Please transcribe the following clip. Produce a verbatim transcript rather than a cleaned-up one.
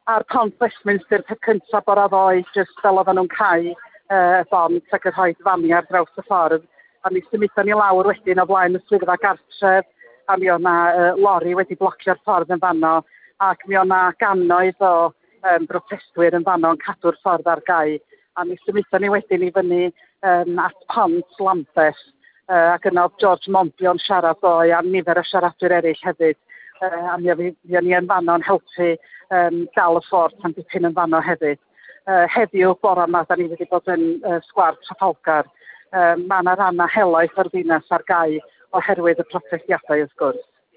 ar Pont Westminster peth cyntaf bore ddoe, jyst fel oedden nhw'n cau uh, bont ac yn rhoi fani ar draws y ffordd. A mi symudon ni lawr wedyn o blaen y swyddfa gartref, a mi o'na uh, lori wedi blocio'r ffordd yn fanno, ac mi o'na gannoedd o um, brotestwyr yn fanno yn cadw'r ffordd ar gau. A mi symudon ni wedyn i fyny um, at Pont Lambeth, uh, ac yna oedd George Monbion siarad ddoe a nifer o siaradwyr eraill hefyd. Uh, a mi o'n ni yn fanno yn helpu um, dal y ffordd tan dipyn yn fanno hefyd. Uh, heddiw bore yma, da ni wedi bod yn uh, sgwar Trafalgar. Uh, mae yna ranna helaeth o'r ddinas ar gau oherwydd y protestiadau wrth gwrs.